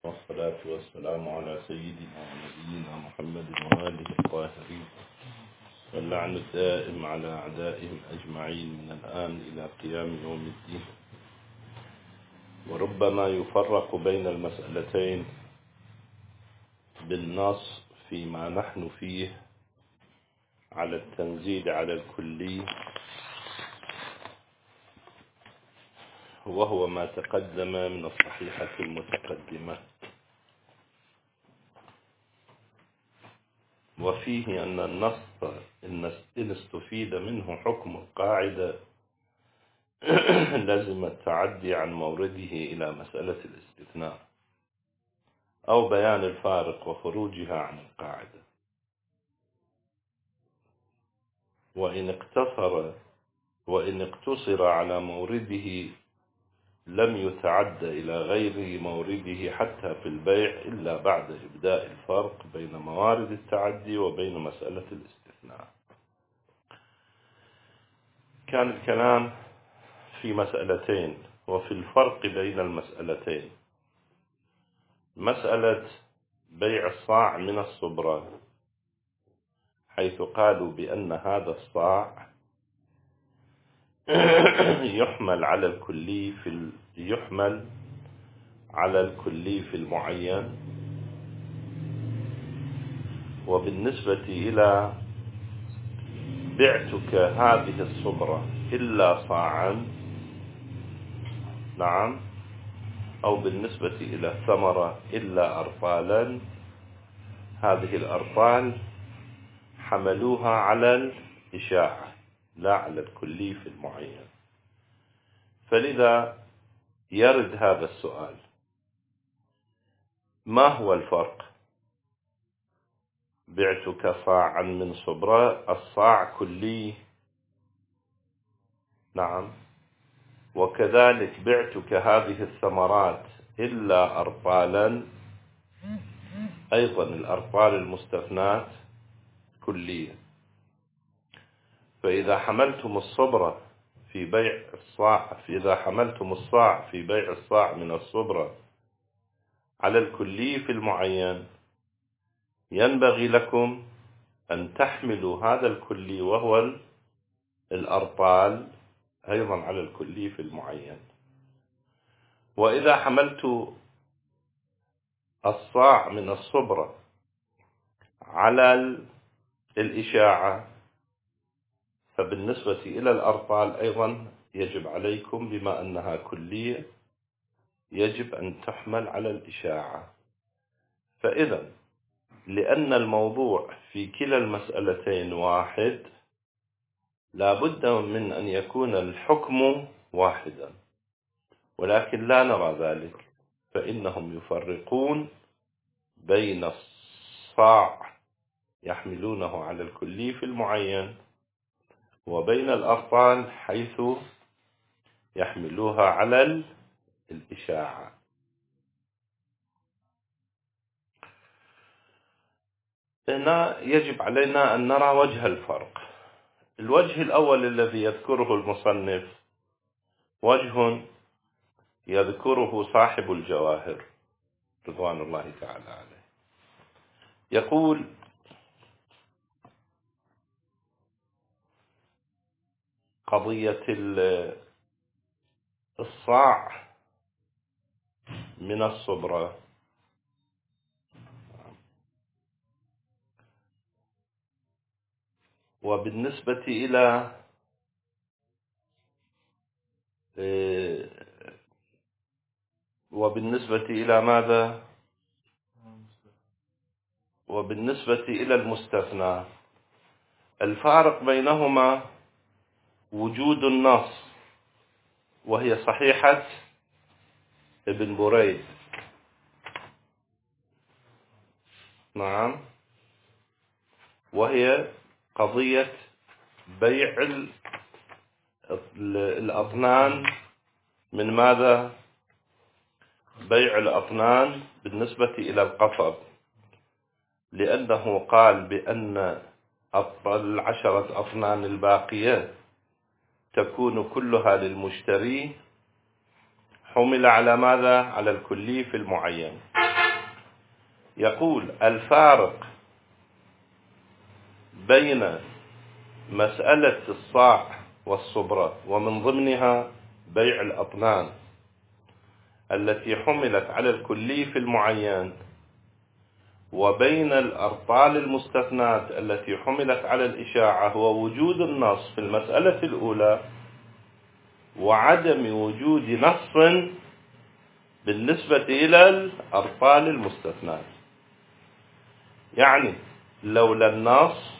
والصلاة والسلام على سيدنا ونبينا محمد وآله الطاهرين، واللعن الدائم على أعدائهم أجمعين من الآن إلى قيام يوم الدين. وربما يفرق بين المسألتين بالنص فيما نحن فيه على التنزيل على الكلي، وهو ما تقدم من الصحيحة المتقدمة، وفيه أن النص إن استفيد منه حكم القاعدة لازم التعدي عن مورده إلى مسألة الاستثناء أو بيان الفارق وخروجها عن القاعدة. وإن اقتصر على مورده لم يتعد إلى غير مورده حتى في البيع إلا بعد إبداء الفرق بين موارد التعدي وبين مسألة الاستثناء. كان الكلام في مسألتين وفي الفرق بين المسألتين: مسألة بيع الصاع من الصبرة، حيث قالوا بأن هذا الصاع يحمل على الكلي في المعين. وبالنسبة إلى بعتك هذه الصبرة إلا صاعا، نعم، أو بالنسبة إلى الثمرة إلا أرطالا، هذه الأرطال حملوها على الإشاعة لا على الكلي في المعين. فلذا يرد هذا السؤال: ما هو الفرق؟ بعتك صاعا من صبرة، الصاع كلي، نعم، وكذلك بعتك هذه الثمرات إلا أرطالا، أيضا الأرطال المستثنات كلية. فإذا حملتم الصبرة في بيع الصاع، إذا حملتم الصاع في بيع الصاع من الصبرة على الكلي في المعين، ينبغي لكم أن تحملوا هذا الكلي وهو الأرطال أيضا على الكلي في المعين. وإذا حملت الصاع من الصبرة على الإشاعة، فبالنسبة إلى الأرطال أيضا يجب عليكم، بما أنها كلية، يجب أن تحمل على الإشاعة. فإذا لأن الموضوع في كلا المسألتين واحد، لا بد من أن يكون الحكم واحدا، ولكن لا نرى ذلك، فإنهم يفرقون بين الصاع يحملونه على الكلي في المعين وبين الأرطال حيث يحملوها على الإشاعة. هنا يجب علينا أن نرى وجه الفرق. الوجه الأول الذي يذكره المصنف وجه يذكره صاحب الجواهر رضوان الله تعالى عليه، يقول: قضية الصاع من الصبرة وبالنسبة إلى ماذا؟ وبالنسبة إلى المستثنى، الفارق بينهما وجود النص، وهي صحيحة ابن بريد، نعم، وهي قضية بيع الأطنان من ماذا؟ بيع الأطنان بالنسبة إلى القصب، لأنه قال بأن 10 أطنان الباقية تكون كلها للمشتري، حمل على ماذا؟ على الكلي في المعين. يقول الفارق بين مسألة الصاع والصبرة ومن ضمنها بيع الأطنان التي حملت على الكلي في المعين، وبين الأرطال المستثنات التي حملت على الإشاعة، هو وجود النص في المسألة الأولى وعدم وجود نص بالنسبة إلى الأرطال المستثنات. يعني لولا النص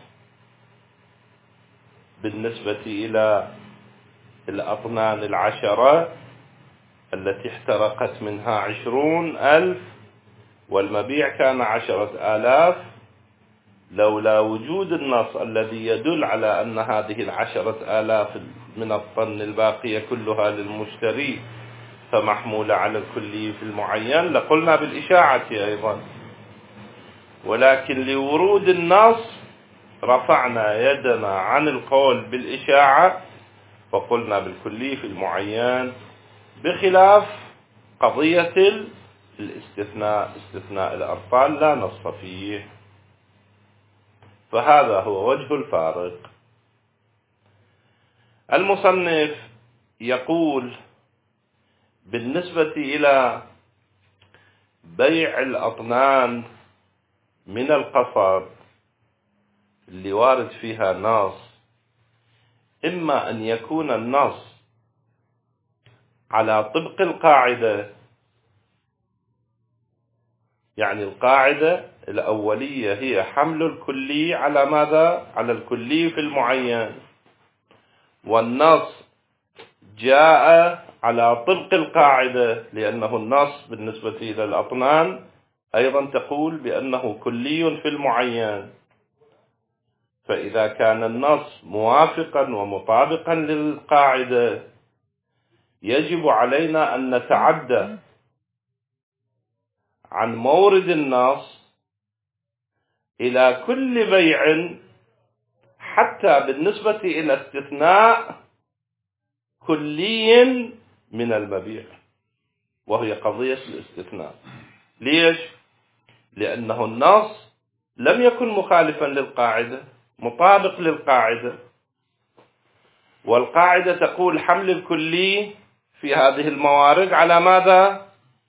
بالنسبة إلى الأطنان 10 التي احترقت منها 20,000 والمبيع كان 10,000، لولا وجود النص الذي يدل على أن هذه 10,000 من الطن الباقية كلها للمشتري فمحمولة على الكلي في المعين لقلنا بالإشاعة أيضا، ولكن لورود النص رفعنا يدنا عن القول بالإشاعة فقلنا بالكلي في المعين، بخلاف قضية الاستثناء، استثناء الأرطال لا نص فيه. فهذا هو وجه الفارق. المصنف يقول بالنسبة إلى بيع الأطنان من القصب اللي وارد فيها نص، إما أن يكون النص على طبق القاعدة، يعني القاعدة الأولية هي حمل الكلي على ماذا؟ على الكلي في المعين، والنص جاء على طبق القاعدة، لأنه النص بالنسبة إلى الأطنان أيضا تقول بأنه كلي في المعين. فإذا كان النص موافقا ومطابقا للقاعدة يجب علينا أن نتعدى عن مورد النص إلى كل بيع، حتى بالنسبة إلى استثناء كلي من المبيع، وهي قضية الاستثناء. ليش؟ لأنه النص لم يكن مخالفا للقاعدة، مطابق للقاعدة، والقاعدة تقول حمل الكلي في هذه الموارد على ماذا؟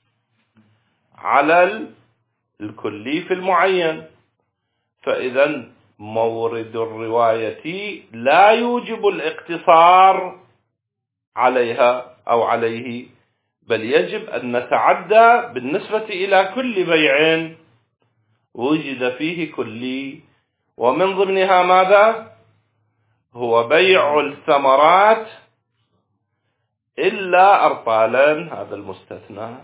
على الكلي في المعين. فإذا مورد الرواية لا يوجب الاقتصار عليها أو عليه، بل يجب أن نتعدى بالنسبة إلى كل بيع وجد فيه كلي، ومن ضمنها ماذا؟ هو بيع الثمرات إلا أرطالا، هذا المستثنى.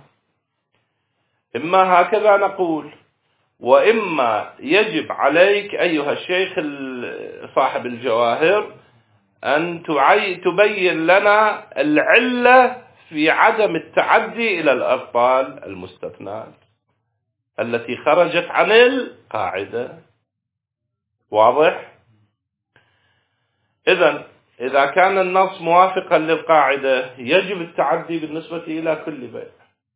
إما هكذا نقول، وإما يجب عليك أيها الشيخ صاحب الجواهر أن تبين لنا العلة في عدم التعدي إلى الأرطال المستثنات التي خرجت عن القاعدة. واضح؟ إذا كان النص موافقا للقاعدة يجب التعدي بالنسبة إلى كل بيع.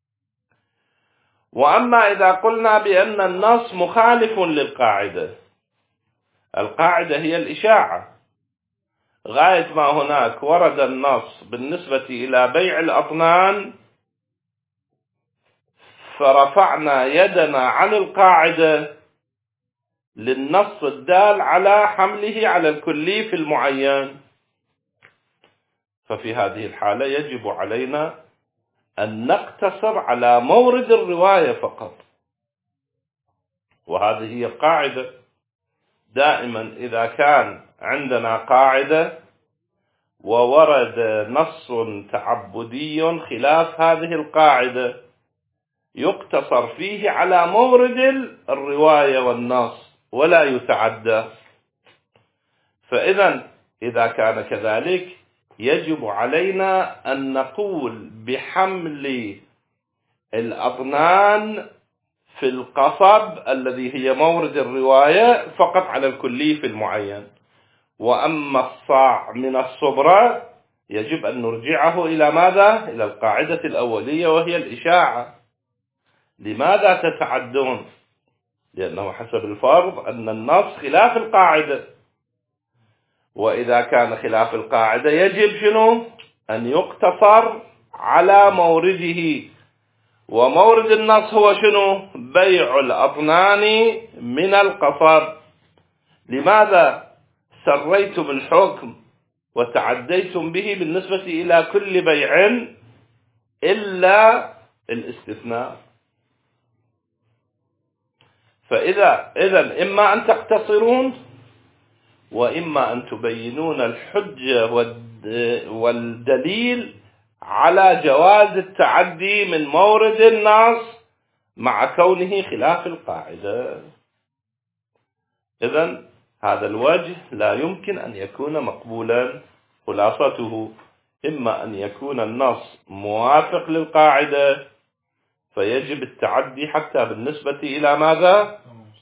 وأما إذا قلنا بأن النص مخالف للقاعدة، القاعدة هي الإشاعة، غاية ما هناك ورد النص بالنسبة إلى بيع الأطنان فرفعنا يدنا عن القاعدة للنص الدال على حمله على الكلي في المعين. ففي هذه الحالة يجب علينا أن نقتصر على مورد الرواية فقط، وهذه هي القاعدة. دائما إذا كان عندنا قاعدة وورد نص تعبدي خلاف هذه القاعدة يقتصر فيه على مورد الرواية والنص ولا يتعدى. إذا كان كذلك يجب علينا أن نقول بحمل الأطنان في القصب الذي هي مورد الرواية فقط على الكلي في المعين، وأما الصاع من الصبرة يجب أن نرجعه إلى ماذا؟ إلى القاعدة الأولية وهي الإشاعة. لماذا تتعدون؟ لأنه حسب الفرض أن النص خلاف القاعدة، وإذا كان خلاف القاعدة يجب شنو؟ أن يقتصر على مورده، ومورد النص هو شنو؟ بيع الأطنان من القصب. لماذا سريتم الحكم وتعديتم به بالنسبة إلى كل بيع إلا الاستثناء؟ إذن إما أن تقتصرون وإما أن تبينون الحجة والدليل على جواز التعدي من مورد النص مع كونه خلاف القاعدة. إذن هذا الوجه لا يمكن أن يكون مقبولا. خلاصته إما أن يكون النص موافق للقاعدة فيجب التعدي حتى بالنسبة إلى ماذا؟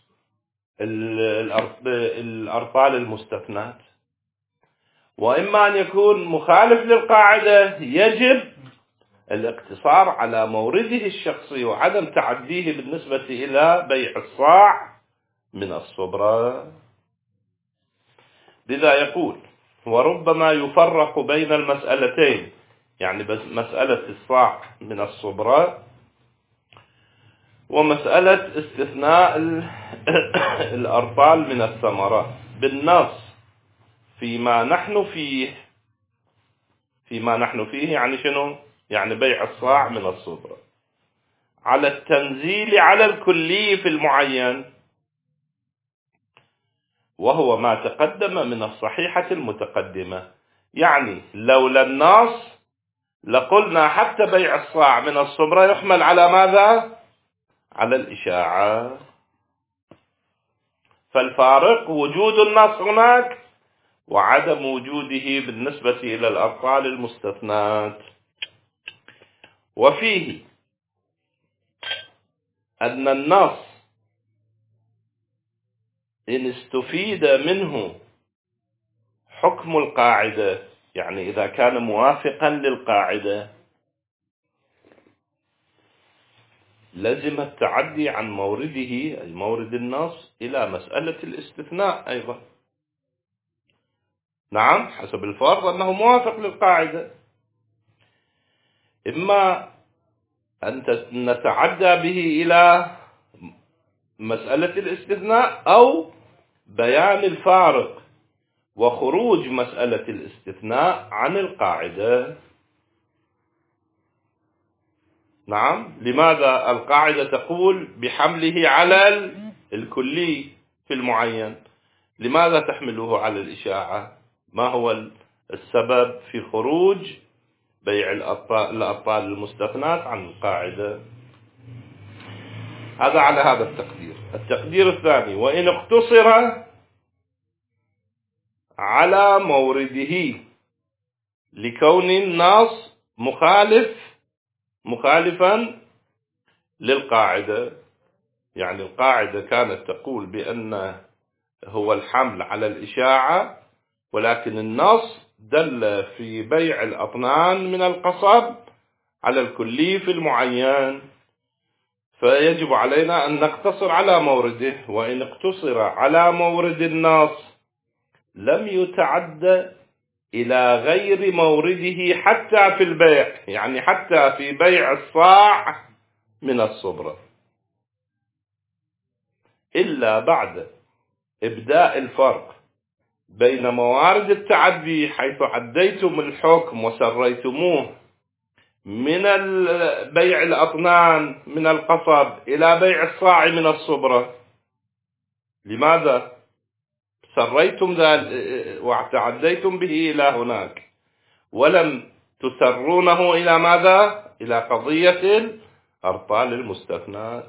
الأرطال المستثنات، وإما أن يكون مخالف للقاعدة يجب الاقتصار على مورده الشخصي وعدم تعديه بالنسبة إلى بيع الصاع من الصبرة. لذا يقول وربما يفرق بين المسألتين، يعني مسألة الصاع من الصبرة ومسألة استثناء الأرطال من الثمرات بالنص فيما نحن فيه يعني شنو؟ يعني بيع الصاع من الصبرة على التنزيل على الكلي في المعين، وهو ما تقدم من الصحيحة المتقدمة. يعني لولا النص لقلنا حتى بيع الصاع من الصبرة يحمل على ماذا؟ على الإشاعة. فالفارق وجود النص هناك وعدم وجوده بالنسبة إلى الأرطال المستثنات. وفيه أن النص إن استفيد منه حكم القاعدة، يعني إذا كان موافقا للقاعدة، لزم التعدي عن مورده أي مورد النص إلى مسألة الاستثناء أيضا. نعم، حسب الفرض أنه موافق للقاعدة. إما أن نتعدى به إلى مسألة الاستثناء أو بيان الفارق وخروج مسألة الاستثناء عن القاعدة. نعم، لماذا القاعدة تقول بحمله على الكلي في المعين؟ لماذا تحمله على الإشاعة؟ ما هو السبب في خروج بيع الأبطال المستثنات عن القاعدة؟ هذا على هذا التقدير. التقدير الثاني: وإن اقتصر على مورده لكون النص مخالفا للقاعدة، يعني القاعدة كانت تقول بأن هو الحمل على الإشاعة، ولكن النص دل في بيع الأطنان من القصب على الكلي في المعين، فيجب علينا أن نقتصر على مورده. وإن اقتصر على مورد النص لم يتعد إلى غير مورده حتى في البيع، يعني حتى في بيع الصاع من الصبرة، إلا بعد إبداء الفرق بين موارد التعدي حيث عديتم الحكم وسريتموه من بيع الأطنان من القصب إلى بيع الصاع من الصبرة. لماذا سريتم وتعديتم به إلى هناك ولم تسرونه إلى ماذا؟ إلى قضية الأرطال المستثنات.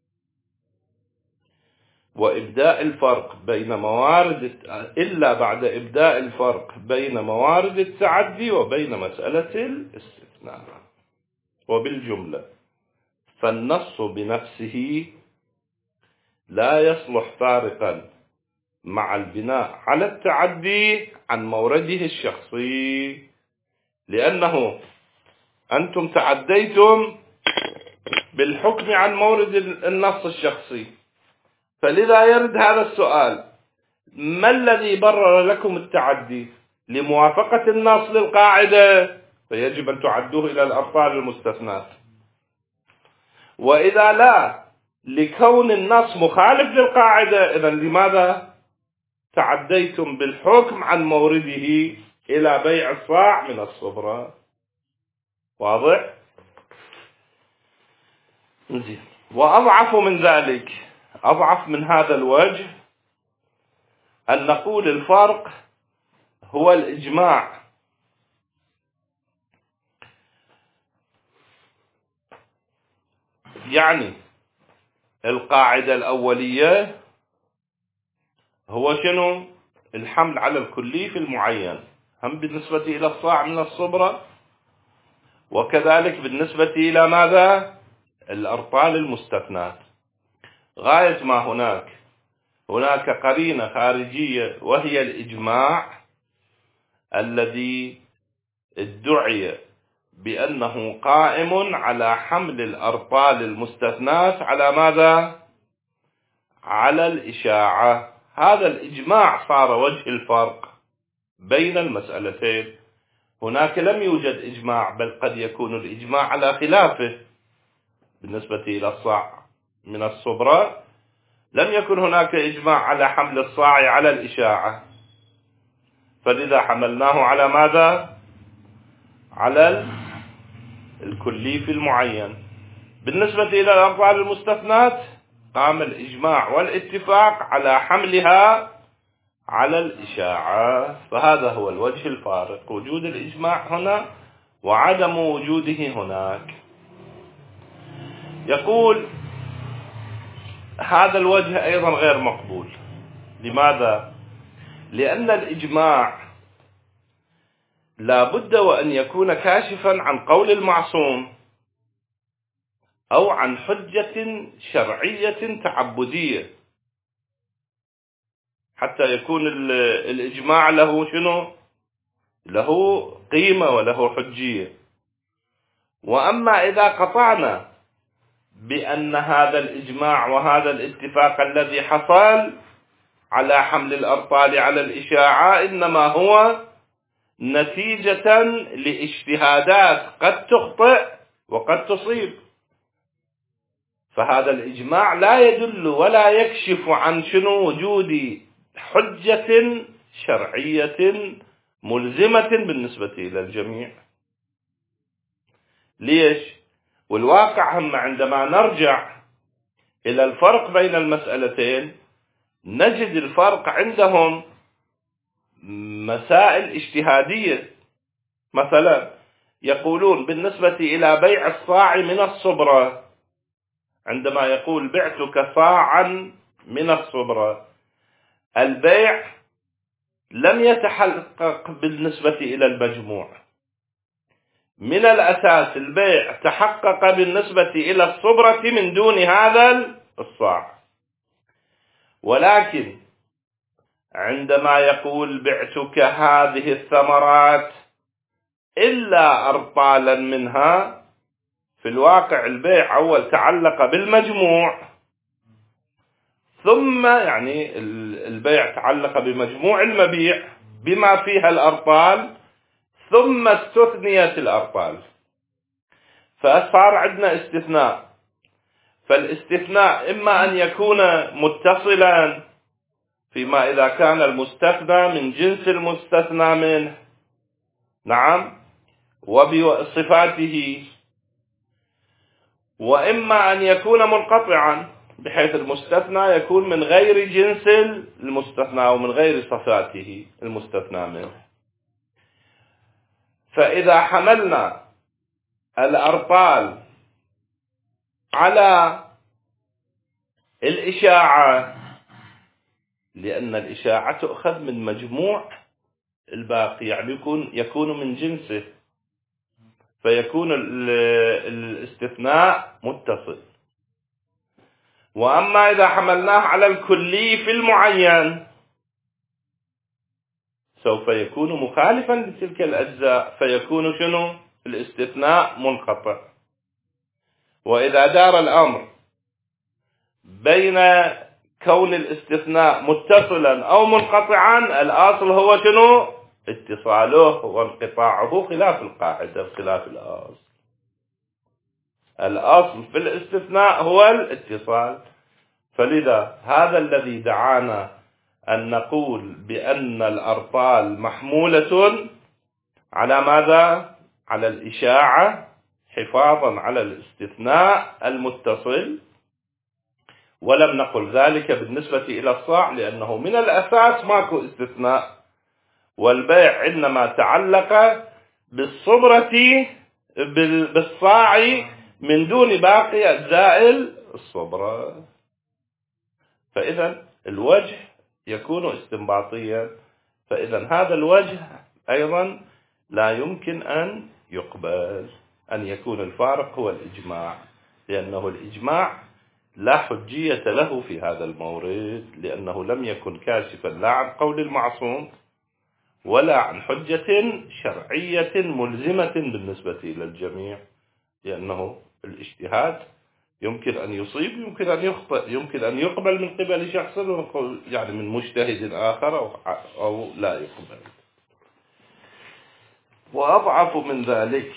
وإبداء الفرق بين إلا بعد إبداء الفرق بين موارد التعدي وبين مسألة الاستثناء. وبالجملة فالنص بنفسه لا يصلح فارقا مع البناء على التعدي عن مورده الشخصي، لأنه أنتم تعديتم بالحكم عن مورد النص الشخصي، فلذا يرد هذا السؤال: ما الذي برر لكم التعدي؟ لموافقة النص للقاعدة فيجب أن تعدوه إلى الأبطال المستثنات، وإذا لا، لكون النص مخالف للقاعدة، إذن لماذا تعديتم بالحكم عن مورده إلى بيع الصاع من الصبرة؟ واضح؟ زين. وأضعف من ذلك، أضعف من هذا الوجه، أن نقول الفرق هو الإجماع. يعني القاعدة الأولية هو شنو؟ الحمل على الكلي في المعين، هم بالنسبة إلى الصاع من الصبرة، وكذلك بالنسبة إلى ماذا؟ الأرطال المستثنات. غاية ما هناك قرينة خارجية، وهي الإجماع الذي ادعي بأنه قائم على حمل الأرطال المستثنات على ماذا؟ على الإشاعة. هذا الإجماع صار وجه الفرق بين المسألتين. هناك لم يوجد إجماع، بل قد يكون الإجماع على خلافه. بالنسبة إلى الصاع من الصبرة لم يكن هناك إجماع على حمل الصاع على الإشاعة، فلذا حملناه على ماذا؟ على الكلي في المعين. بالنسبة إلى الأرطال المستثنات قام الإجماع والاتفاق على حملها على الإشاعة. فهذا هو الوجه الفارق، وجود الإجماع هنا وعدم وجوده هناك. يقول هذا الوجه أيضا غير مقبول. لماذا؟ لأن الإجماع لا بد وأن يكون كاشفا عن قول المعصوم أو عن حجة شرعية تعبدية، حتى يكون الإجماع له شنو؟ له قيمة وله حجية. وأما إذا قطعنا بأن هذا الإجماع وهذا الاتفاق الذي حصل على حمل الأرطال على الإشاعة إنما هو نتيجة لاجتهادات قد تخطئ وقد تصيب، فهذا الإجماع لا يدل ولا يكشف عن شنو؟ وجود حجة شرعية ملزمة بالنسبة إلى الجميع. ليش؟ والواقع هم عندما نرجع إلى الفرق بين المسألتين نجد الفرق عندهم مسائل اجتهادية. مثلا يقولون بالنسبة إلى بيع الصاع من الصبرة، عندما يقول بعتك صاعا من الصبرة، البيع لم يتحقق بالنسبة إلى المجموع. من الأساس البيع تحقق بالنسبة إلى الصبرة من دون هذا الصاع، ولكن عندما يقول بعتك هذه الثمرات إلا أرطالا منها، في الواقع البيع أول تعلق بالمجموع، ثم يعني البيع تعلق بمجموع المبيع بما فيها الأرطال، ثم استثنيت الأرطال، فصار عندنا استثناء. فالاستثناء إما أن يكون متصلا فيما إذا كان المستثنى من جنس المستثنى منه، نعم، وبصفاته، وإما أن يكون منقطعا بحيث المستثنى يكون من غير جنس المستثنى ومن غير صفاته المستثنى منه. فإذا حملنا الأرطال على الإشاعة، لأن الإشاعة تؤخذ من مجموع الباقي، يعني يكون من جنسه، فيكون الاستثناء متصل. وأما إذا حملناه على الكلي في المعين سوف يكون مخالفا لتلك الأجزاء، فيكون شنو؟ الاستثناء منقطع. وإذا دار الأمر بين كون الاستثناء متصلا أو منقطعا، الأصل هو شنو؟ اتصاله وانقطاعه، خلاف القاعدة خلاف الأصل. الأصل في الاستثناء هو الاتصال. فلذا هذا الذي دعانا أن نقول بأن الأرطال محمولة على ماذا؟ على الإشاعة، حفاظا على الاستثناء المتصل. ولم نقل ذلك بالنسبة إلى الصاع، لأنه من الأساس ماكو استثناء، والبيع إنما تعلق بالصبرة بالصاع من دون باقي أجزاء الصبرة. فإذا الوجه يكون استنباطيا، فإذا هذا الوجه أيضا لا يمكن أن يقبل، أن يكون الفارق هو الإجماع، لأنه الإجماع لا حجية له في هذا المورد، لأنه لم يكن كاشفا لا عن قول المعصوم ولا عن حجة شرعية ملزمة بالنسبة إلى الجميع، لأنه الاجتهاد يمكن أن يصيب، يمكن أن يخطئ، يمكن أن يقبل من قبل شخص يعني من مجتهد آخر أو لا يقبل. وأضعف من ذلك،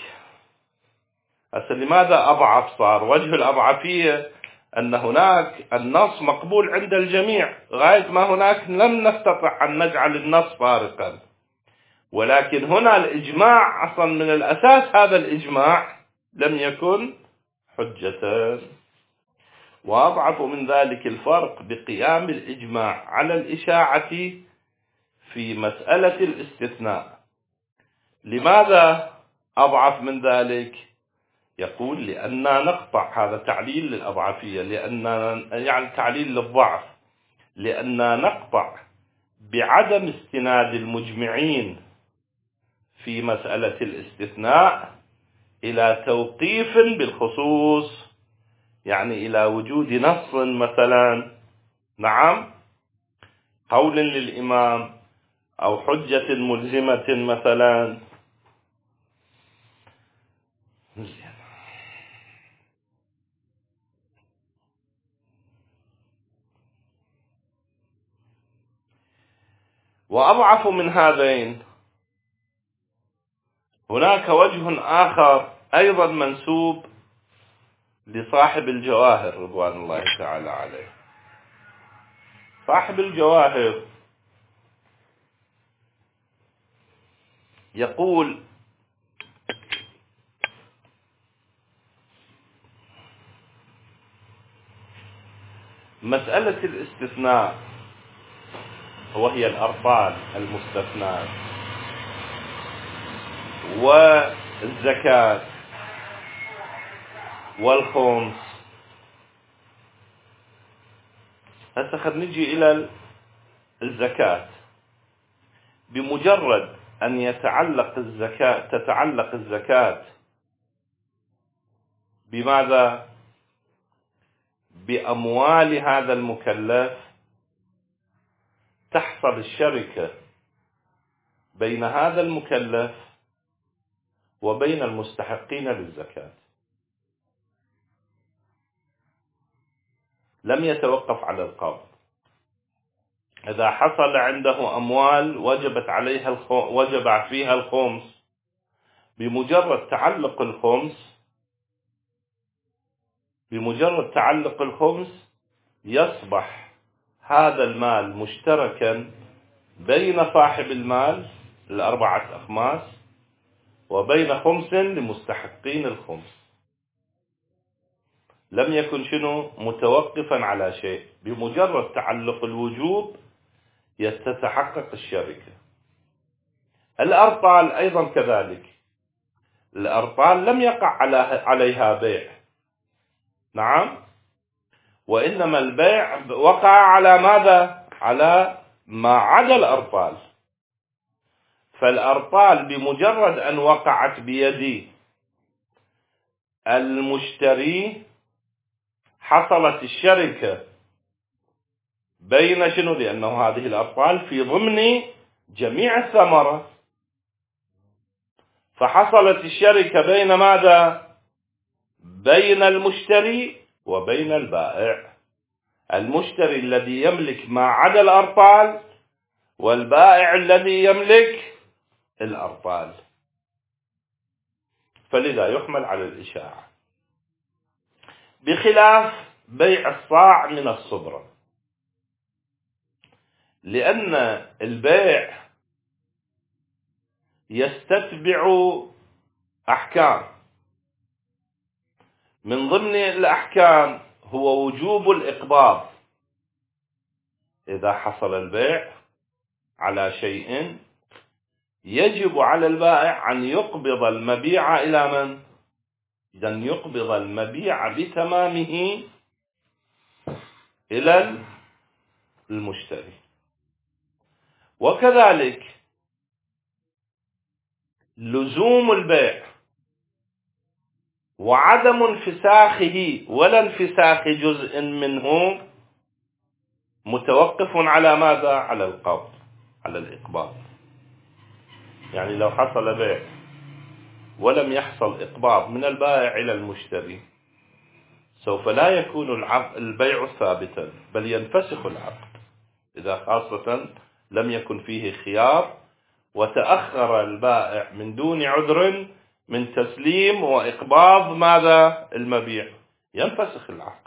لماذا أضعف صار؟ وجه الأضعفية أن هناك النص مقبول عند الجميع، غاية ما هناك لم نستطع أن نجعل النص فارقا، ولكن هنا الإجماع أصلا من الأساس هذا الإجماع لم يكن حجة. وأضعف من ذلك الفرق بقيام الإجماع على الإشاعة في مسألة الاستثناء. لماذا أضعف من ذلك؟ يقول لأننا نقطع، هذا تعليل للأضعفية، لأننا يعني تعليل للضعف، لأننا نقطع بعدم استناد المجمعين في مسألة الاستثناء إلى توقيف بالخصوص، يعني إلى وجود نص مثلا، نعم، قول للإمام أو حجة ملزمة مثلا. وأضعف من هذين هناك وجه آخر أيضا منسوب لصاحب الجواهر رضوان الله تعالى عليه. صاحب الجواهر يقول مسألة الاستثناء وهي الأرطال المستثناة والزكاة والخمس. هسه خلينا نجي إلى الزكاة. بمجرد أن تتعلق الزكاة بماذا؟ بأموال هذا المكلف، تحصل الشركة بين هذا المكلف وبين المستحقين للزكاة، لم يتوقف على القبض. إذا حصل عنده أموال وجب فيها الخمس، بمجرد تعلق الخمس يصبح هذا المال مشتركا بين صاحب المال الأربعة أخماس وبين خمس لمستحقين الخمس، لم يكن شنو متوقفا على شيء. بمجرد تعلق الوجوب تتحقق الشركة. الأرطال أيضا كذلك، الأرطال لم يقع عليها بيع، نعم، وإنما البيع وقع على ماذا؟ على ما عدا الأرطال. فالأرطال بمجرد أن وقعت بيد المشتري حصلت الشركة بين شنو؟ لأنه هذه الأرطال في ضمن جميع الثمرة، فحصلت الشركة بين ماذا؟ بين المشتري وبين البائع. المشتري الذي يملك ما عدا الأرطال، والبائع الذي يملك الأرطال، فلذا يحمل على الإشاعة، بخلاف بيع الصاع من الصبرة، لأن البيع يستتبع أحكام، من ضمن الأحكام هو وجوب الإقباض. إذا حصل البيع على شيء يجب على البائع أن يقبض المبيع إلى من؟ أن يقبض المبيع بتمامه إلى المشتري. وكذلك لزوم البيع وعدم انفساخه ولا انفساخ جزء منه متوقف على ماذا؟ على القبض، على الإقباض. يعني لو حصل بيع ولم يحصل إقباض من البائع إلى المشتري، سوف لا يكون البيع ثابتا، بل ينفسخ العقد، إذا خاصة لم يكن فيه خيار وتأخر البائع من دون عذر من تسليم وإقباض ماذا؟ المبيع، ينفسخ العقد.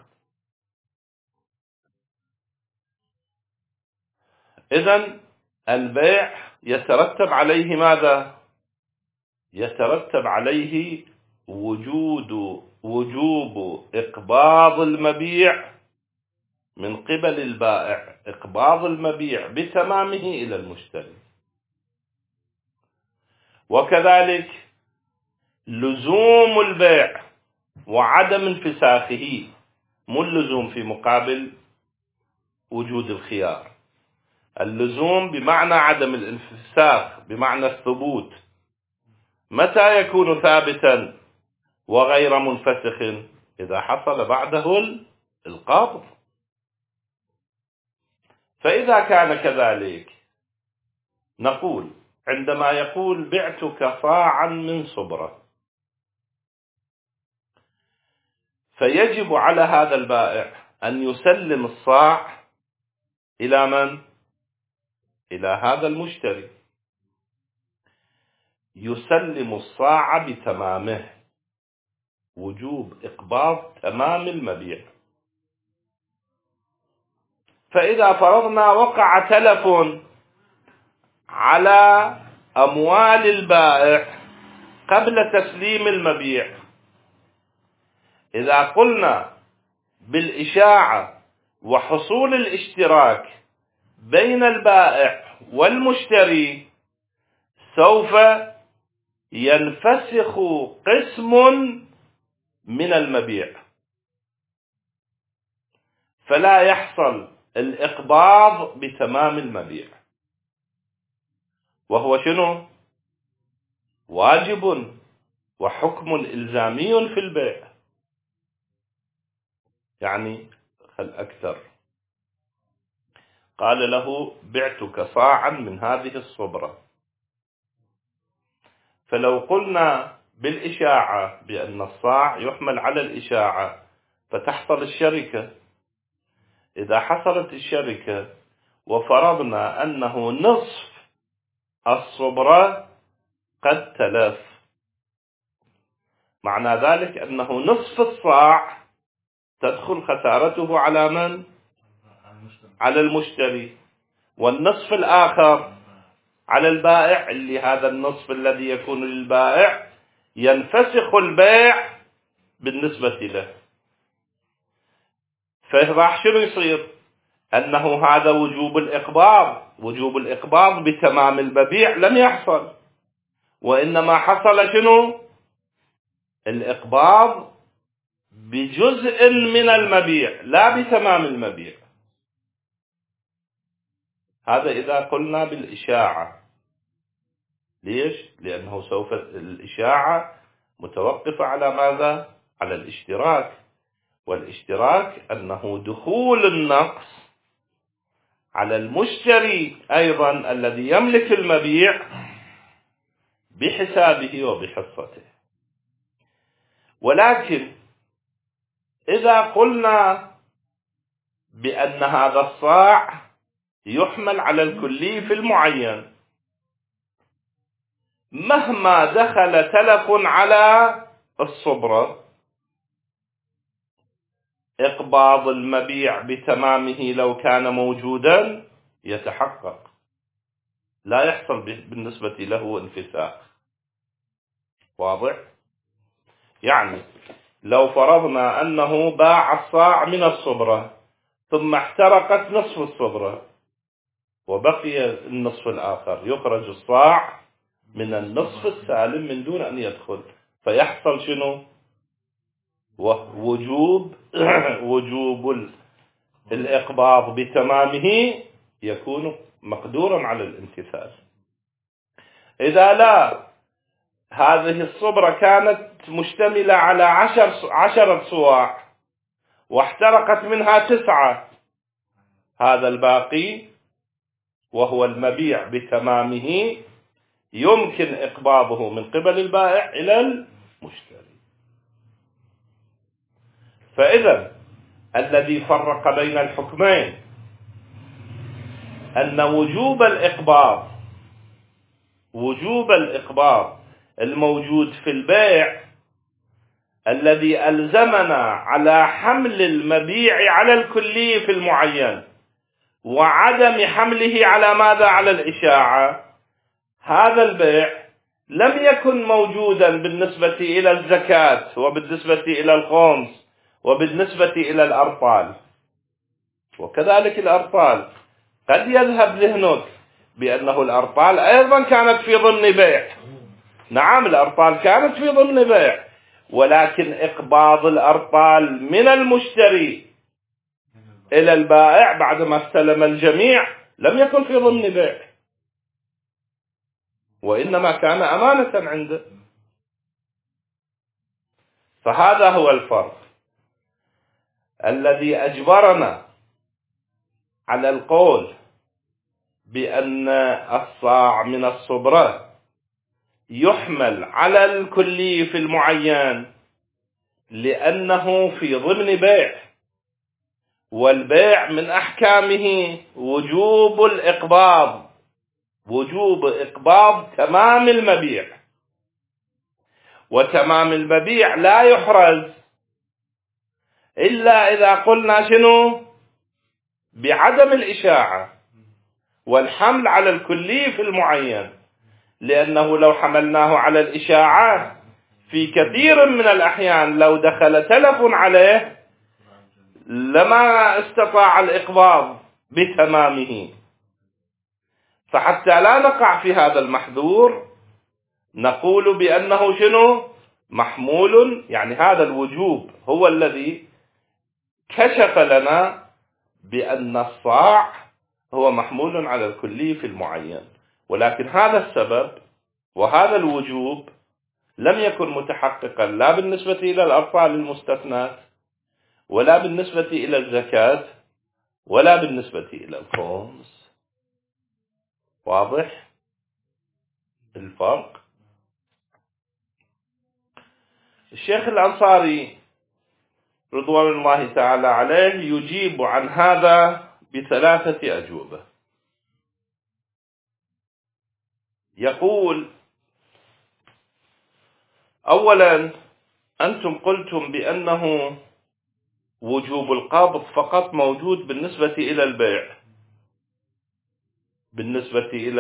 إذن البيع يترتب عليه ماذا؟ يترتب عليه وجوب إقباض المبيع من قبل البائع، إقباض المبيع بتمامه إلى المشتري. وكذلك لزوم البيع وعدم انفساخه، مو اللزوم في مقابل وجود الخيار، اللزوم بمعنى عدم الانفساخ، بمعنى الثبوت. متى يكون ثابتا وغير منفسخ؟ إذا حصل بعده القبض. فإذا كان كذلك نقول عندما يقول بعتك صاعا من صبرة، فيجب على هذا البائع أن يسلم الصاع إلى من؟ إلى هذا المشتري، يسلم الصاع بتمامه، وجوب إقباض تمام المبيع. فإذا فرضنا وقع تلف على أموال البائع قبل تسليم المبيع، إذا قلنا بالإشاعة وحصول الاشتراك بين البائع والمشتري، سوف ينفسخ قسم من المبيع، فلا يحصل الإقباض بتمام المبيع، وهو شنو؟ واجب وحكم إلزامي في البيع. يعني الأكثر قال له بعتك صاعا من هذه الصبرة، فلو قلنا بالإشاعة بأن الصاع يحمل على الإشاعة فتحصل الشركة، إذا حصلت الشركة وفرضنا أنه نصف الصبرة قد تلف، معنى ذلك أنه نصف الصاع تدخل خسارته على من؟ على المشتري، والنصف الآخر على البائع، اللي هذا النصف الذي يكون للبائع ينفسخ البيع بالنسبة له. فراح شنو يصير؟ أنه هذا وجوب الإقباض بتمام المبيع لم يحصل، وإنما حصل شنو؟ الإقباض بجزء من المبيع لا بتمام المبيع. هذا إذا قلنا بالإشاعة. ليش؟ لأنه سوف الإشاعة متوقفة على ماذا؟ على الاشتراك، والاشتراك أنه دخول النقص على المشتري أيضا الذي يملك المبيع بحسابه وبحصته. ولكن إذا قلنا بأن هذا الصاع يحمل على الكلي في المعين، مهما دخل تلف على الصبرة إقباض المبيع بتمامه لو كان موجودا يتحقق، لا يحصل بالنسبة له انفساخ. واضح؟ يعني لو فرضنا أنه باع الصاع من الصبرة ثم احترقت نصف الصبرة وبقي النصف الآخر، يخرج الصاع من النصف السالم من دون أن يدخل، فيحصل شنو؟ وجوب الإقباض بتمامه يكون مقدورا على الامتثال. إذا لا، هذه الصبرة كانت مشتملة على 10 صواع واحترقت منها 9، هذا الباقي وهو المبيع بتمامه يمكن إقباضه من قبل البائع إلى المشتري. فإذا الذي فرق بين الحكمين أن وجوب الإقباض الموجود في البيع الذي ألزمنا على حمل المبيع على الكلي في المعين وعدم حمله على ماذا؟ على الإشاعة، هذا البيع لم يكن موجودا بالنسبة إلى الزكاة وبالنسبة إلى الخمس وبالنسبة إلى الأرطال. وكذلك الأرطال قد يذهب ذهنك بأنه الأرطال أيضا كانت في ضمن بيع. نعم، الأرطال كانت في ضمن بيع، ولكن إقباض الأرطال من المشتري إلى البائع بعدما استلم الجميع لم يكن في ضمن بيع، وإنما كان أمانة عنده. فهذا هو الفرق الذي أجبرنا على القول بأن الصاع من الصبرة يحمل على الكلي في المعين لأنه في ضمن بيع، والبيع من أحكامه وجوب إقباض تمام المبيع، وتمام المبيع لا يحرز إلا إذا قلنا شنو؟ بعدم الإشاعة والحمل على الكلي في المعين، لأنه لو حملناه على الإشاعة في كثير من الأحيان لو دخل تلف عليه لما استطاع الإقباض بتمامه. فحتى لا نقع في هذا المحذور نقول بأنه شنو؟ محمول، يعني هذا الوجوب هو الذي كشف لنا بأن الصاع هو محمول على الكلي في المعين، ولكن هذا السبب وهذا الوجوب لم يكن متحققا لا بالنسبة إلى الأرطال المستثنات ولا بالنسبة إلى الزكاة ولا بالنسبة إلى الخمس. واضح الفرق؟ الشيخ الأنصاري رضوان الله تعالى عليه يجيب عن هذا بثلاثة أجوبة. يقول: أولا، أنتم قلتم بأنه وجوب القبض فقط موجود بالنسبة إلى البيع، بالنسبة إلى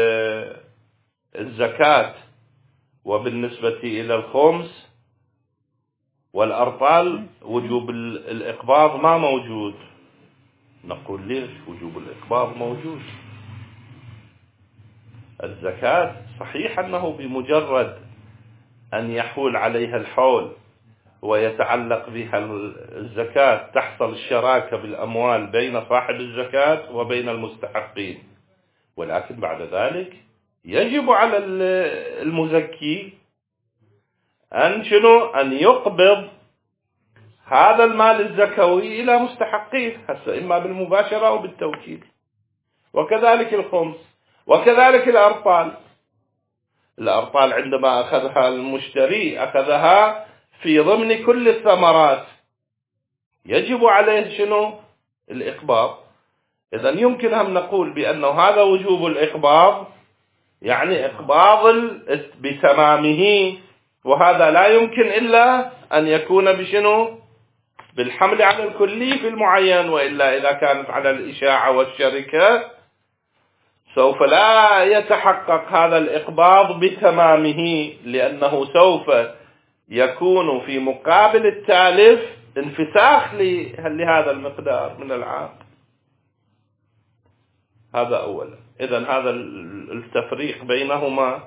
الزكاة وبالنسبة إلى الخمس والأرطال وجوب الإقباض ما موجود. نقول ليش؟ وجوب الإقباض موجود. الزكاة صحيح أنه بمجرد أن يحول عليها الحول ويتعلق بها الزكاة تحصل الشراكة بالأموال بين صاحب الزكاة وبين المستحقين، ولكن بعد ذلك يجب على المزكي أن يقبض هذا المال الزكوي إلى مستحقيه، هسه إما بالمباشرة أو بالتوكيل. وكذلك الخمس وكذلك الأرطال عندما أخذها المشتري أخذها في ضمن كل الثمرات، يجب عليه الإقباض. إذن يمكن أن نقول بأنه هذا وجوب الإقباض، يعني إقباض بتمامه، وهذا لا يمكن إلا أن يكون بشنو؟ بالحمل على الكلي في المعين، وإلا إذا كانت على الإشاعة والشركة سوف لا يتحقق هذا الإقباض بتمامه، لأنه سوف يكون في مقابل التالف انفساخ لهذا المقدار من العام. هذا أولا. إذن هذا التفريق بينهما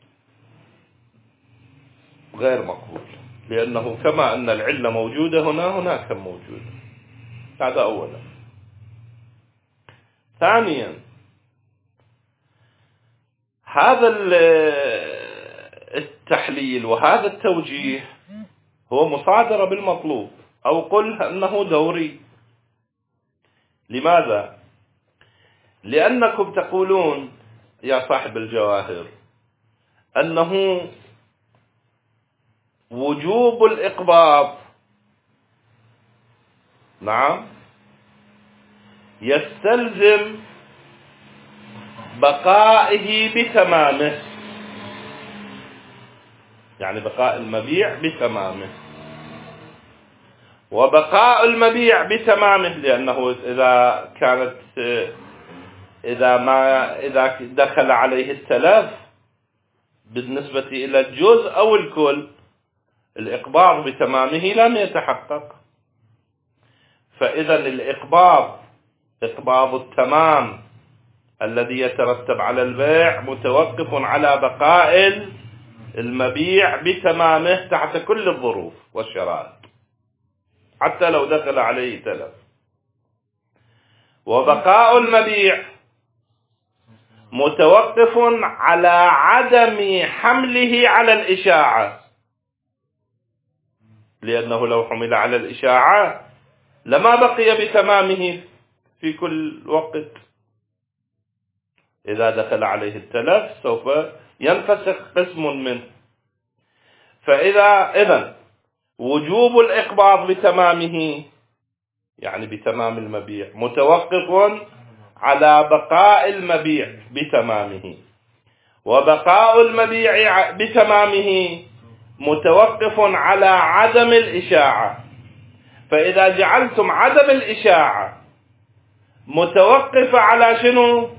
غير مقبول، لأنه كما أن العلة موجودة هنا، هناك موجودة. هذا أولا. ثانيا، هذا التحليل وهذا التوجيه هو مصادرة بالمطلوب، أو قل أنه دوري. لماذا؟ لأنكم تقولون يا صاحب الجواهر أنه وجوب الإقباض، نعم، يستلزم بقائه بتمامه، يعني بقاء المبيع بتمامه. وبقاء المبيع بتمامه لأنه إذا دخل عليه التلف بالنسبة إلى الجزء أو الكل، الإقباض بتمامه لم يتحقق. فإذا الإقباض، إقباض التمام الذي يترتب على البيع، متوقف على بقاء المبيع بتمامه تحت كل الظروف والشرائط، حتى لو دخل عليه تلف. وبقاء المبيع متوقف على عدم حمله على الإشاعة، لأنه لو حمل على الإشاعة لما بقي بتمامه في كل وقت. إذا دخل عليه التلف سوف ينفسخ قسم منه. إذن وجوب الإقباض بتمامه، يعني بتمام المبيع، متوقف على بقاء المبيع بتمامه. وبقاء المبيع بتمامه متوقف على عدم الإشاعة. فإذا جعلتم عدم الإشاعة متوقفة على شنو؟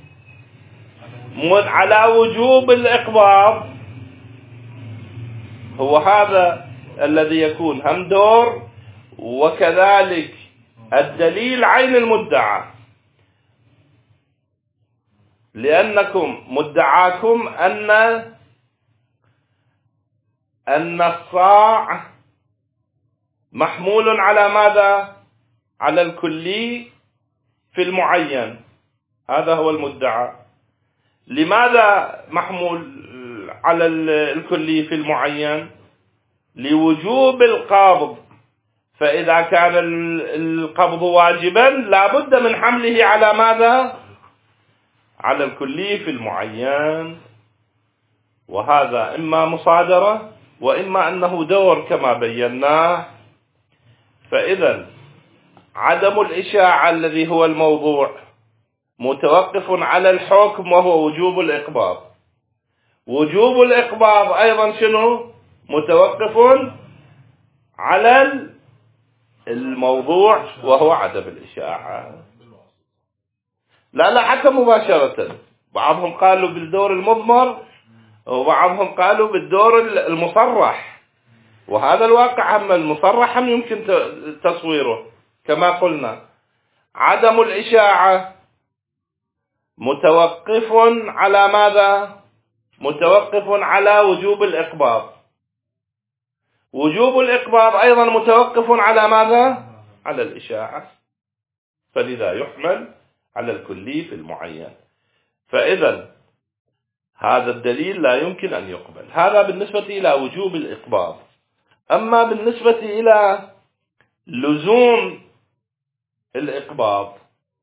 على وجوب الإقباض، هو هذا الذي يكون هم دور، وكذلك الدليل عين المدعى. لأنكم مدعاكم أن الصاع محمول على ماذا؟ على الكلي في المعين. هذا هو المدعى. لماذا محمول على الكلي في المعين؟ لوجوب القبض. فإذا كان القبض واجبا لا بد من حمله على ماذا؟ على الكلي في المعين. وهذا إما مصادرة وإما أنه دور كما بيناه. فإذا عدم الإشاعة الذي هو الموضوع متوقف على الحكم، وهو وجوب الإقباض. وجوب الإقباض أيضا شنو؟ متوقف على الموضوع، وهو عدم الإشاعة. لا حتى مباشرة، بعضهم قالوا بالدور المضمر وبعضهم قالوا بالدور المصرح. وهذا الواقع هم المصرح هم يمكن تصويره كما قلنا. عدم الإشاعة متوقف على ماذا؟ متوقف على وجوب الإقباض. وجوب الإقباض أيضا متوقف على ماذا؟ على الإشاعة. فلذا يحمل على الكلي في المعين. فإذا هذا الدليل لا يمكن أن يقبل. هذا بالنسبة إلى وجوب الإقباض. أما بالنسبة إلى لزوم الإقباض،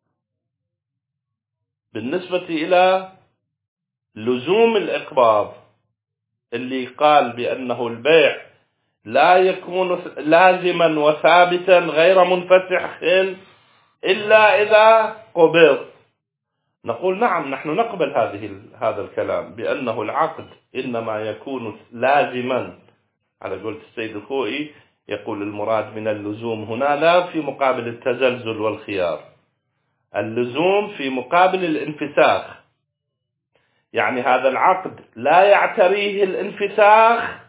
بالنسبة إلى لزوم الإقباض اللي قال بأنه البيع لا يكون لازما وثابتا غير منفتح إلا إذا قبض. نقول نعم، نحن نقبل هذا الكلام بأنه العقد إنما يكون لازما، على قولة السيد الخوئي يقول المراد من اللزوم هنا لا في مقابل التزلزل والخيار، اللزوم في مقابل الانفساخ، يعني هذا العقد لا يعتريه الانفساخ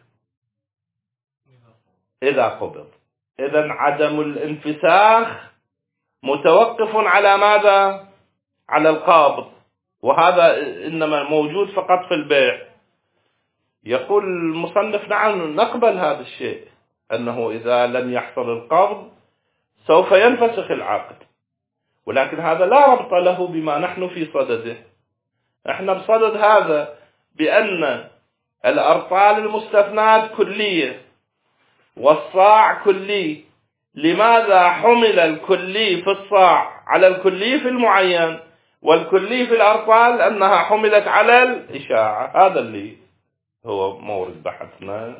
إذا قبض. إذن عدم الانفساخ متوقف على ماذا؟ على القابض، وهذا إنما موجود فقط في البيع. يقول المصنف نعم نقبل هذا الشيء، أنه إذا لم يحصل القبض سوف ينفسخ العقد، ولكن هذا لا ربط له بما نحن في صدده. احنا بصدد هذا بأن الأرطال المستثنات كلية والصاع كلي. لماذا حمل الكلي في الصاع على الكلي في المعين والكلي في الأرطال؟ أنها حملت على الإشاعة، هذا اللي هو مورد بحثنا.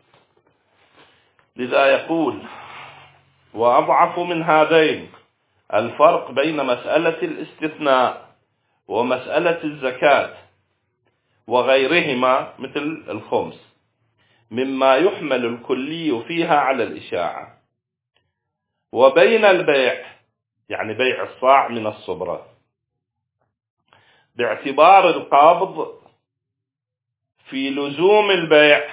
لذا يقول وأضعف من هذين الفرق بين مسألة الاستثناء ومسألة الزكاة وغيرهما مثل الخمس مما يحمل الكلي فيها على الإشاعة، وبين البيع يعني بيع الصاع من الصبرة باعتبار القابض في لزوم البيع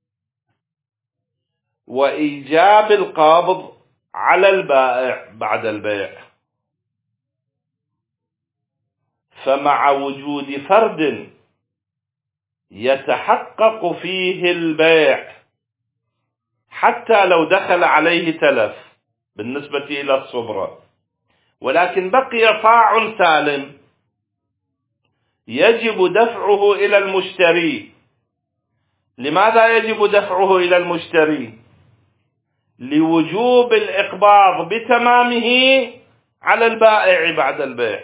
وإيجاب القابض على البائع بعد البيع. فمع وجود فرد يتحقق فيه البيع حتى لو دخل عليه تلف بالنسبة إلى الصبرة، ولكن بقي صاع سالم، يجب دفعه إلى المشتري. لماذا يجب دفعه إلى المشتري؟ لوجوب الإقباض بتمامه على البائع بعد البيع.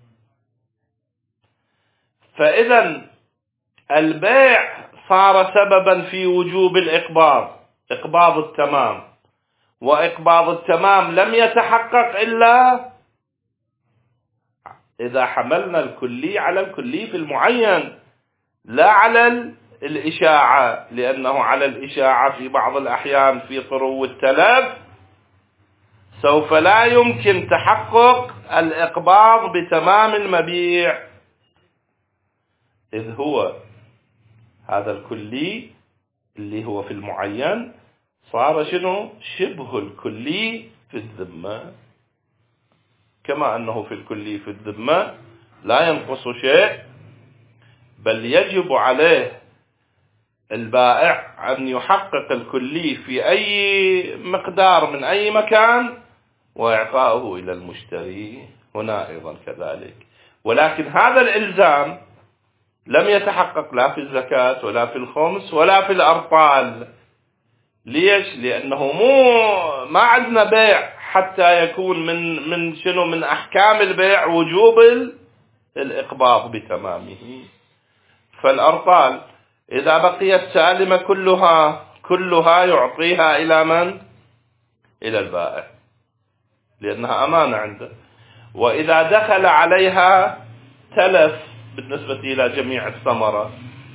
فإذا البيع صار سببا في وجوب إقباض التمام، وإقباض التمام لم يتحقق إلا إذا حملنا الكلي على الكلي في المعين لا على الإشاعة، لأنه على الإشاعة في بعض الأحيان في طرو التلف سوف لا يمكن تحقق الإقباض بتمام المبيع، إذ هو هذا الكلي اللي هو في المعين صار شنو؟ شبه الكلي في الذمة، كما أنه في الكلي في الذمة لا ينقص شيء، بل يجب عليه البائع أن يحقق الكلي في أي مقدار من أي مكان وإعطاؤه إلى المشتري هنا أيضا كذلك. ولكن هذا الإلزام لم يتحقق لا في الزكاة ولا في الخمس ولا في الأرطال. ليش؟ لأنه ما عندنا بيع حتى يكون من أحكام البيع وجوب الإقباض بتمامه. فالأرطال إذا بقيت سالمة كلها يعطيها إلى من؟ إلى البائع، لأنها أمانة عنده. وإذا دخل عليها تلف بالنسبة إلى جميع الثمرة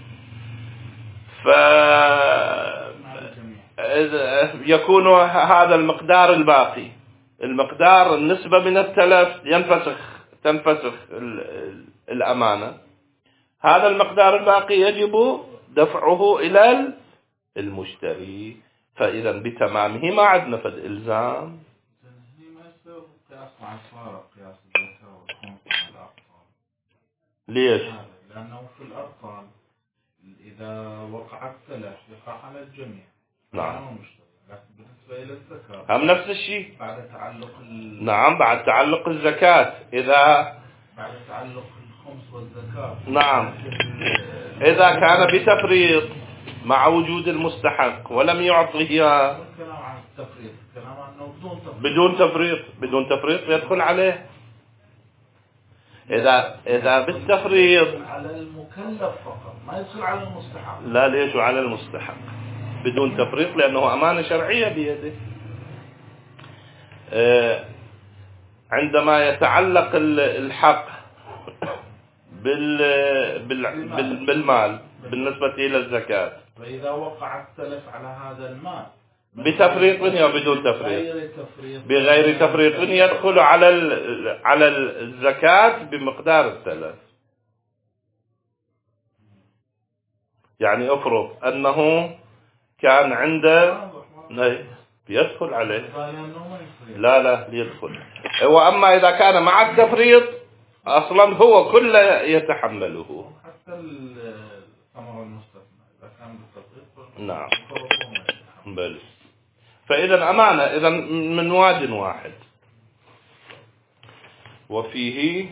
يكون هذا المقدار الباقي، المقدار النسبة من التلف تنفسخ الأمانة، هذا المقدار الباقي يجب دفعه إلى المشتري. فإذا بتمامه ما عندنا فد إلزام. ليش؟ لأنه في الأرطال إذا وقع التلف يقع على الجميع. نعم. لكن بالنسبة إلى الزكاة هم نفس الشيء. بعد تعلق نعم بعد تعلق الزكاة. بعد تعلق الخمس والزكاة. نعم. إذا كان بتفريط مع وجود المستحق ولم يعطه إياه. كلام عن التفريط، كلام عنه بدون تفريط يدخل عليه. إذا بالتفريط على المكلف فقط، ما يصير على المستحق. لا، ليش على المستحق بدون تفريط؟ لأنه أمانة شرعية بيده. عندما يتعلق الحق بالمال بالنسبة إلى الزكاة، فإذا وقع التلف على هذا المال بتفريط أو بدون تفريط؟ بغير تفريط يدخل على الزكاة بمقدار التلف. يعني افرض أنه كان عنده يدخل عليه، لا يدخل. وأما إذا كان مع التفريط أصلا هو كله يتحمله. حتى الثمرة المستثمرة إذا كان بالتفريط نعم بل. فإذا أمانة إذا من واد واحد. وفيه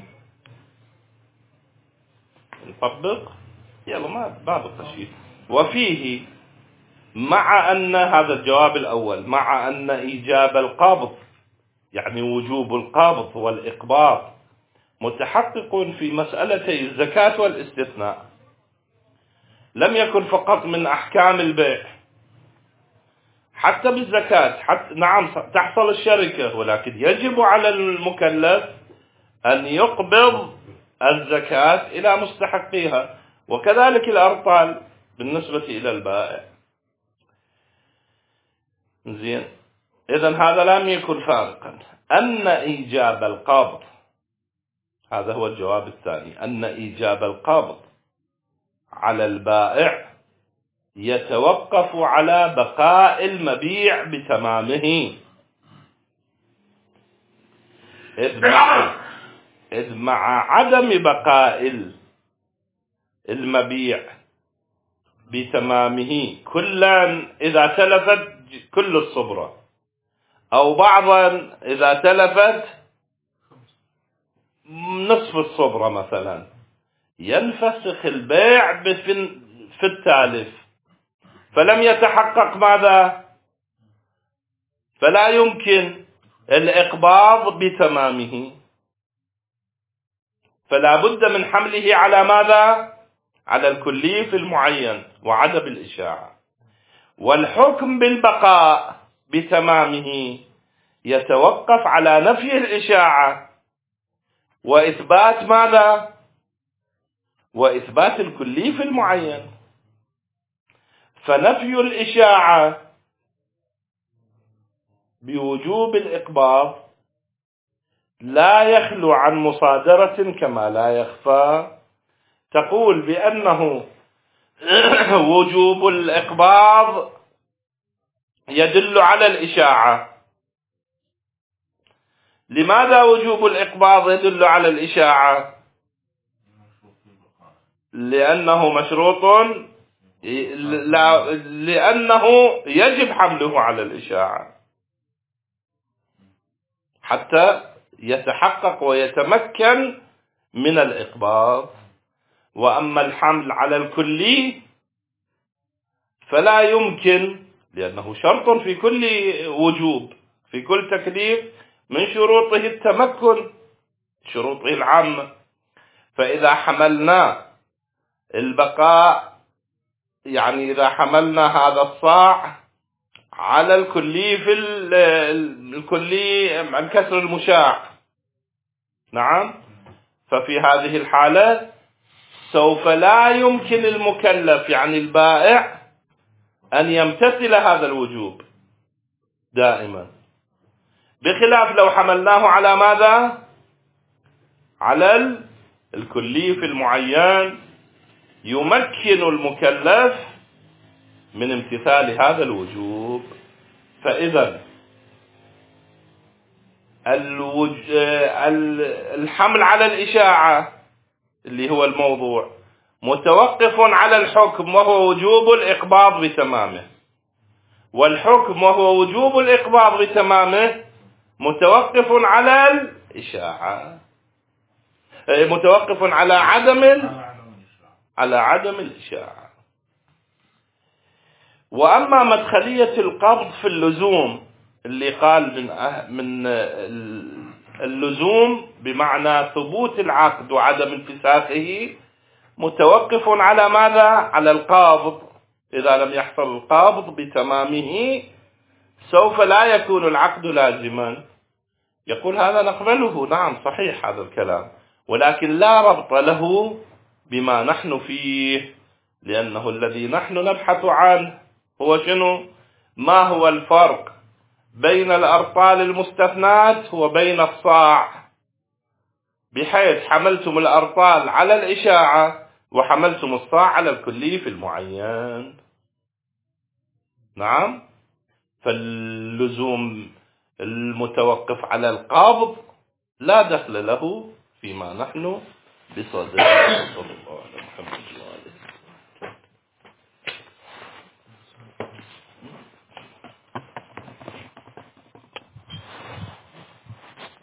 نطبق يلا ما بقى شيء. وفيه مع أن هذا الجواب الأول، مع أن إيجاب القبض يعني وجوب القبض والإقباض متحقق في مسألتي الزكاة والاستثناء، لم يكن فقط من أحكام البيع، حتى بالزكاة نعم تحصل الشركة، ولكن يجب على المكلف أن يقبض الزكاة إلى مستحقيها، وكذلك الأرطال بالنسبة إلى البائع. زين، إذن هذا لم يكن فارقا. أن إيجاب القبض، هذا هو الجواب الثاني، أن إيجاب القبض على البائع يتوقف على بقاء المبيع بتمامه، إذ مع عدم بقاء المبيع بتمامه كلا إذا تلفت كل الصبرة، أو بعضا إذا تلفت نصف الصبرة مثلا، ينفسخ البيع في التالف، فلم يتحقق ماذا؟ فلا يمكن الإقباض بتمامه، فلا بد من حمله على ماذا؟ على الكلي في المعين وعدم الإشاعة. والحكم بالبقاء بتمامه يتوقف على نفي الإشاعة وإثبات ماذا؟ وإثبات الكلي في المعين. فنفي الإشاعة بوجوب الإقباض لا يخلو عن مصادرة كما لا يخفى. تقول بأنه وجوب الإقباض يدل على الإشاعة. لماذا وجوب الإقباض يدل على الإشاعة؟ لأنه مشروط، لأنه يجب حمله على الإشاعة حتى يتحقق ويتمكن من الإقباض. وأما الحمل على الكلي فلا يمكن، لأنه شرط في كل وجوب، في كل تكليف من شروطه التمكن، شروطه العامة. فإذا حملنا البقاء، يعني إذا حملنا هذا الصاع على الكلي في الكلي الكسر المشاع، نعم، ففي هذه الحالة سوف لا يمكن المكلف يعني البائع أن يمتثل هذا الوجوب دائما، بخلاف لو حملناه على ماذا؟ على الكلي في المعين، يمكن المكلف من امتثال هذا الوجوب. فإذا الحمل على الإشاعة اللي هو الموضوع متوقف على الحكم وهو وجوب الإقباض بتمامه، والحكم وهو وجوب الإقباض بتمامه متوقف على الإشاعة، متوقف على عدم الإشاعة. وأما مدخلية القبض في اللزوم اللي قال من اللزوم بمعنى ثبوت العقد وعدم انفساخه، متوقف على ماذا؟ على القابض. إذا لم يحصل القابض بتمامه سوف لا يكون العقد لازما، يقول هذا نقبله، نعم صحيح هذا الكلام، ولكن لا ربط له بما نحن فيه، لأنه الذي نحن نبحث عنه هو شنو؟ ما هو الفرق بين الأرطال المستثنات وبين الصاع، بحيث حملتم الأرطال على الإشاعة وحملتم الصاع على الكلي في المعين. نعم، فاللزوم المتوقف على القبض لا دخل له فيما نحن بصدده. صلى الله عليه وسلم.